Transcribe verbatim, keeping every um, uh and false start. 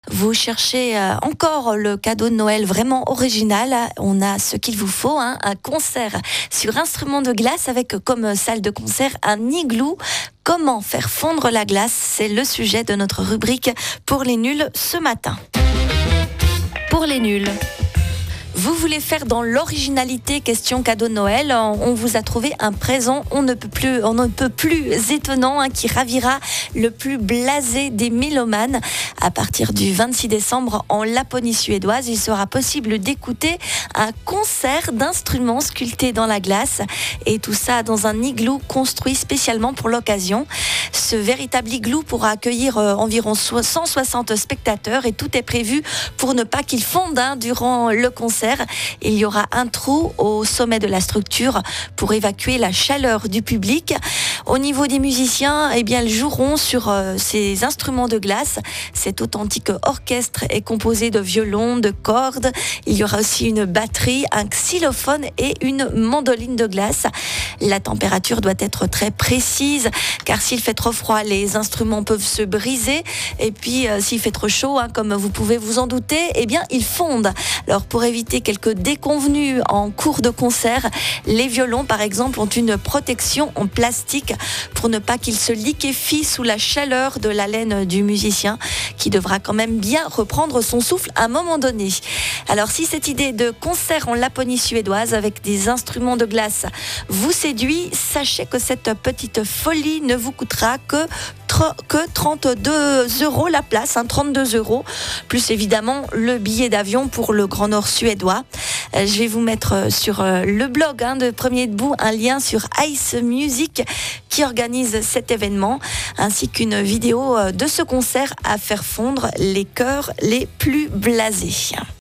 Vous cherchez euh, encore le cadeau de Noël vraiment original. On a ce qu'il vous faut, hein, un concert sur instrument de glace avec comme salle de concert un igloo. Comment faire fondre la glace? C'est le sujet de notre rubrique pour les nuls ce matin. Pour les nuls. Vous voulez faire dans l'originalité question cadeau de Noël, on vous a trouvé un présent on ne peut plus, on ne peut plus étonnant hein, qui ravira le plus blasé des mélomanes. À partir du vingt-six décembre en Laponie suédoise, il sera possible d'écouter un concert d'instruments sculptés dans la glace et tout ça dans un igloo construit spécialement pour l'occasion. Ce véritable igloo pourra accueillir euh, environ cent soixante spectateurs et tout est prévu pour ne pas qu'il fonde hein, durant le concert. Il y aura un trou au sommet de la structure pour évacuer la chaleur du public. Au niveau des musiciens, eh bien, ils joueront sur euh, ces instruments de glace. Cet authentique orchestre est composé de violons, de cordes. Il y aura aussi une batterie, un xylophone et une mandoline de glace. La température doit être très précise car s'il fait trop froid, les instruments peuvent se briser. Et puis, euh, s'il fait trop chaud, hein, comme vous pouvez vous en douter, eh bien, ils fondent. Alors, pour éviter quelques déconvenues en cours de concert, les violons, par exemple, ont une protection en plastique pour ne pas qu'ils se liquéfient sous la chaleur de la laine du musicien qui devra quand même bien reprendre son souffle à un moment donné. Alors, si cette idée de concert en Laponie suédoise avec des instruments de glace vous séduit, sachez que cette petite folie ne vous coûtera que que trente-deux euros la place, hein, trente-deux euros, plus évidemment le billet d'avion pour le Grand Nord suédois. Euh, je vais vous mettre sur euh, le blog hein, de Premier Debout un lien sur Ice Music qui organise cet événement, ainsi qu'une vidéo euh, de ce concert à faire fondre les cœurs les plus blasés.